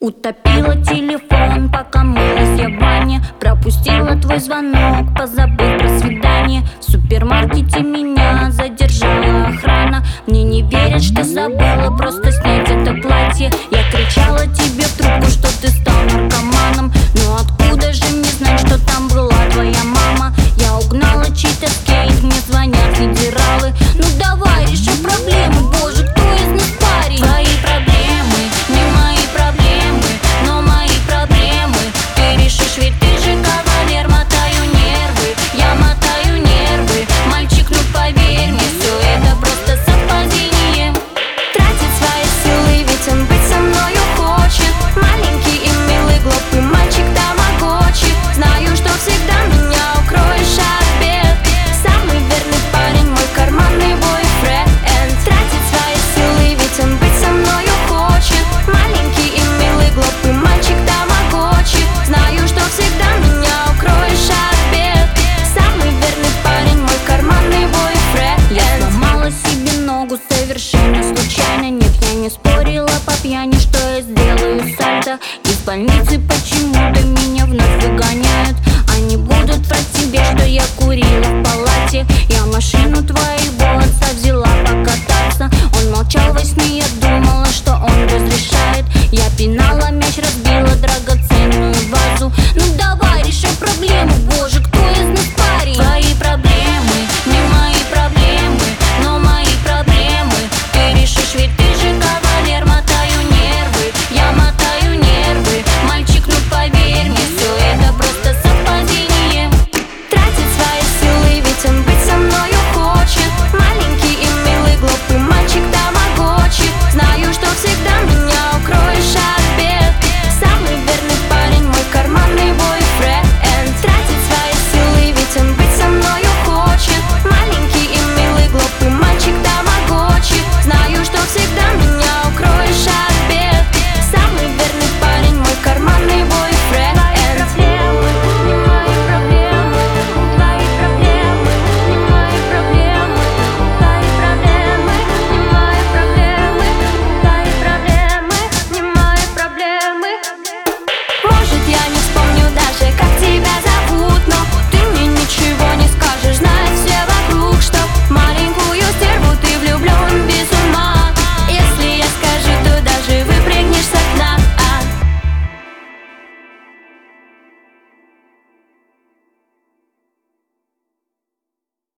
Утопила телефон, пока мылась я в бане. Пропустила твой звонок, позабыв про свидание. В супермаркете меня задержала охрана. Мне не верят, что забыла просто снять это платье. Я кричала тебе в трубку, что ты стал наркоманом. Но откуда же мне знать, что там была твоя мама? Я угнала чей-то скейт, мне звонят федералы. Ну давай, реши проблему, боже, кто из нас парень? Твои проблемы, не мои проблемы, но мои проблемы ты решишь, ведь ты же кавалер. Мотаю нервы, я мотаю нервы. Мальчик, ну поверь мне, все это просто совпадение. Тратит свои силы, ведь он быть со мною хочет. Маленький и милый, глупый мальчик тамагочи. Знаю, что всегда меня укроешь от бед. Самый верный парень, мой карманный бойфренд. Тратит свои силы, ведь он быть со мною хочет. Маленький и милый, глупый мальчик тамагочи. Знаю, что всегда меня укроешь от бед. Самый верный парень, мой карманный бойфренд. Я сломала себе ногу совершенно случайно. Нет, я не спорила по пьяни, что я сделаю сальто. Из больницы почему-то меня вновь выгоняют. Они будут про тебя, что я курила в палате. Я машину твоего отца взяла покататься. Он молчал во сне, я думала, что он разрешает. Я пинала